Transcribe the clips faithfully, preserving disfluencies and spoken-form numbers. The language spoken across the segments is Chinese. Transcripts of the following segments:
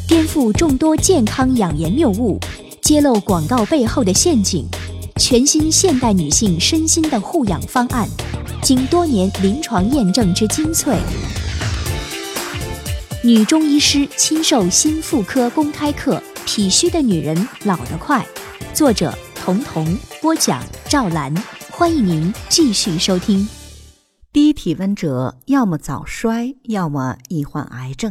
颠覆众多健康养颜谬误，揭露广告背后的陷阱，全新现代女性身心的护养方案，经多年临床验证之精粹。女中医师亲授心妇科公开课《脾虚的女人老得快》，作者童童，播讲赵兰。欢迎您继续收听。 低体温者要么早衰，要么易患癌症。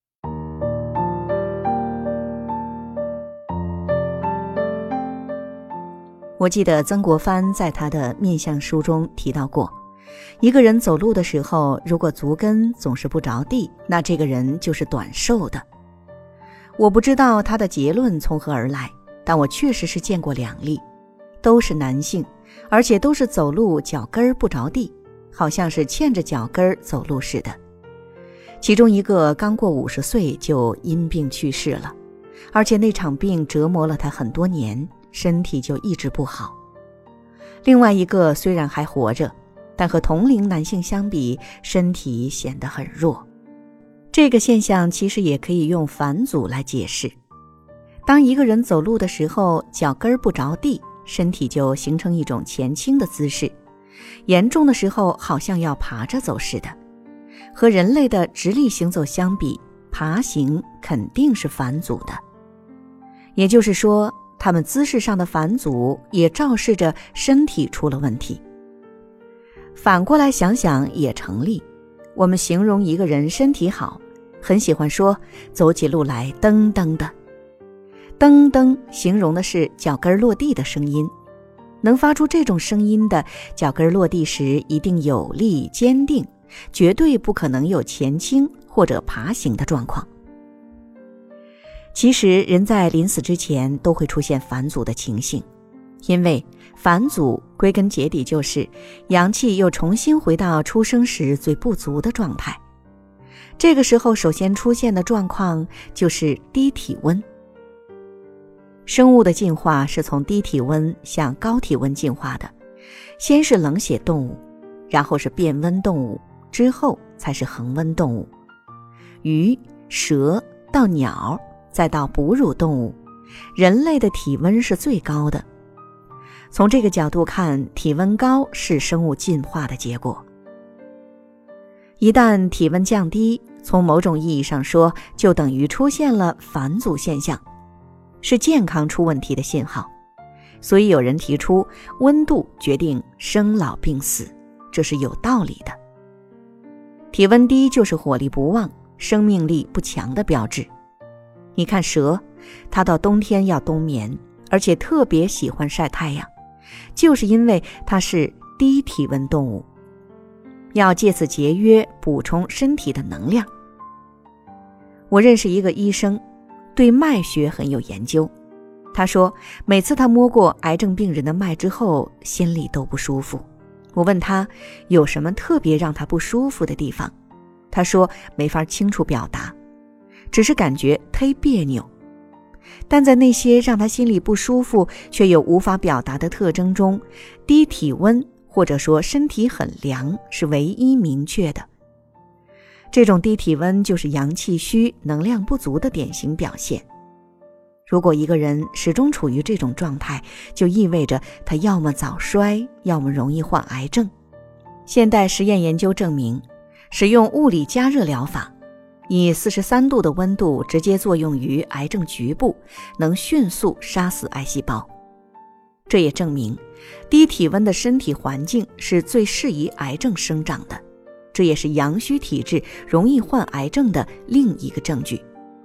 我记得曾国藩在他的面相书中提到过，一个人走路的时候，如果足跟总是不着地，那这个人就是短寿的。我不知道他的结论从何而来，但我确实是见过两例，都是男性，而且都是走路脚跟不着地，好像是欠着脚跟走路似的。其中一个刚过五十岁就因病去世了，而且那场病折磨了他很多年，身体就一直不好。另外一个虽然还活着，但和同龄男性相比，身体显得很弱。这个现象其实也可以用返祖来解释。当一个人走路的时候，脚跟不着地，身体就形成一种前倾的姿势，严重的时候好像要爬着走似的。和人类的直立行走相比，爬行肯定是返祖的。也就是说，他们姿势上的返祖也昭示着身体出了问题。反过来想想也成立，我们形容一个人身体好，很喜欢说走起路来噔噔的。噔噔形容的是脚跟落地的声音，能发出这种声音的，脚跟落地时一定有力坚定，绝对不可能有前倾或者爬行的状况。其实人在临死之前都会出现返祖的情形，因为返祖归根结底就是阳气又重新回到出生时最不足的状态。这个时候首先出现的状况就是低体温。生物的进化是从低体温向高体温进化的，先是冷血动物，然后是变温动物，之后才是恒温动物。鱼、蛇到鸟，再到哺乳动物，人类的体温是最高的。从这个角度看，体温高是生物进化的结果。一旦体温降低，从某种意义上说，就等于出现了返祖现象，是健康出问题的信号。所以有人提出温度决定生老病死，这是有道理的。体温低就是火力不旺、生命力不强的标志。你看蛇，它到冬天要冬眠，而且特别喜欢晒太阳，就是因为它是低体温动物，要借此节约补充身体的能量。我认识一个医生，对脉学很有研究。他说每次他摸过癌症病人的脉之后，心里都不舒服。我问他有什么特别让他不舒服的地方，他说没法清楚表达，只是感觉忒别扭。但在那些让他心里不舒服却又无法表达的特征中，低体温或者说身体很凉是唯一明确的。这种低体温就是阳气虚、能量不足的典型表现。如果一个人始终处于这种状态，就意味着他要么早衰，要么容易患癌症。现代实验研究证明，使用物理加热疗法，以四十三度的温度直接作用于癌症局部，能迅速杀死癌细胞。这也证明低体温的身体环境是最适宜癌症生长的，这也是阳虚体质容易患癌症的另一个证据。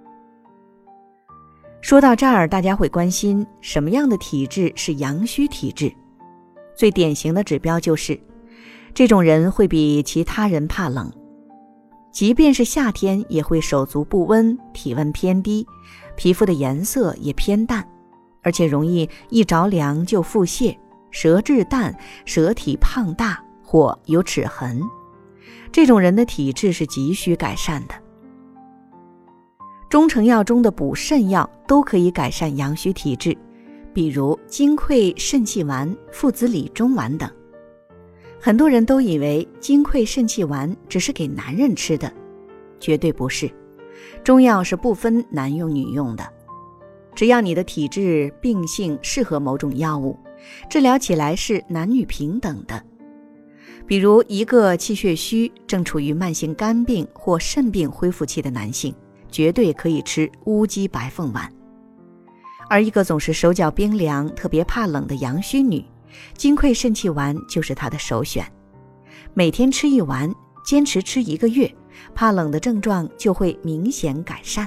说到这儿，大家会关心什么样的体质是阳虚体质？最典型的指标就是这种人会比其他人怕冷，即便是夏天也会手足不温，体温偏低，皮肤的颜色也偏淡，而且容易一着凉就腹泻，舌质淡，舌体胖大或有齿痕。这种人的体质是急需改善的。中成药中的补肾药都可以改善阳虚体质，比如金匮肾气丸、附子理中丸等。很多人都以为金匮肾气丸只是给男人吃的，绝对不是。 中药是不分男用女用的，只要你的体质病性适合某种药物，治疗起来是男女平等的。比如一个气血虚，正处于慢性肝病或肾病恢复期的男性，绝对可以吃乌鸡白凤丸。而一个总是手脚冰凉、特别怕冷的阳虚女，金匮肾气丸就是她的首选。每天吃一丸，坚持吃一个月，怕冷的症状就会明显改善。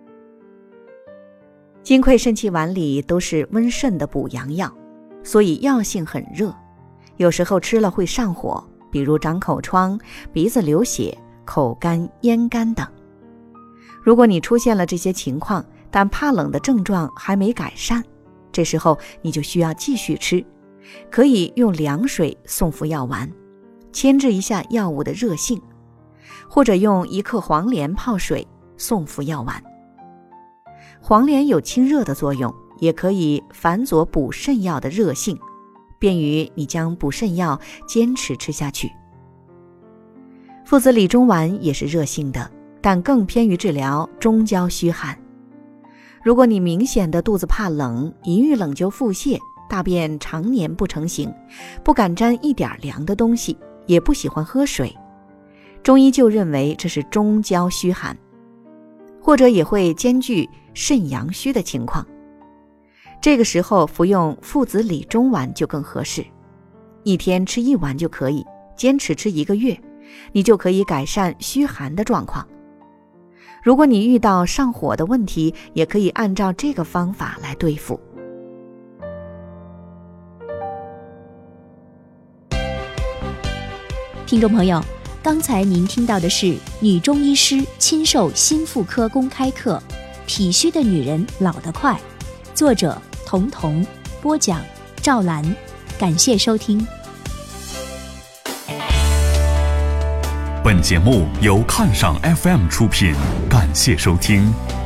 金匮肾气丸里都是温肾的补阳药，所以药性很热，有时候吃了会上火，比如长口疮、鼻子流血、口干、咽干等。如果你出现了这些情况，但怕冷的症状还没改善，这时候你就需要继续吃，可以用凉水送服药丸，牵制一下药物的热性，或者用一克黄连泡水送服药丸。黄连有清热的作用，也可以反佐补肾药的热性，便于你将补肾药坚持吃下去。附子理中丸也是热性的，但更偏于治疗中焦虚寒。如果你明显的肚子怕冷，一遇冷就腹泻，大便常年不成形，不敢沾一点凉的东西，也不喜欢喝水，中医就认为这是中焦虚寒，或者也会兼具肾阳虚的情况。这个时候服用附子理中丸就更合适，一天吃一丸就可以，坚持吃一个月，你就可以改善虚寒的状况。如果你遇到上火的问题，也可以按照这个方法来对付。 听众朋友，刚才您听到的是女中医师亲授心妇科公开课《体虚的女人老得快》，作者童童，播讲赵兰。感谢收听。 本节目由看赏 F M 出品，感谢收听。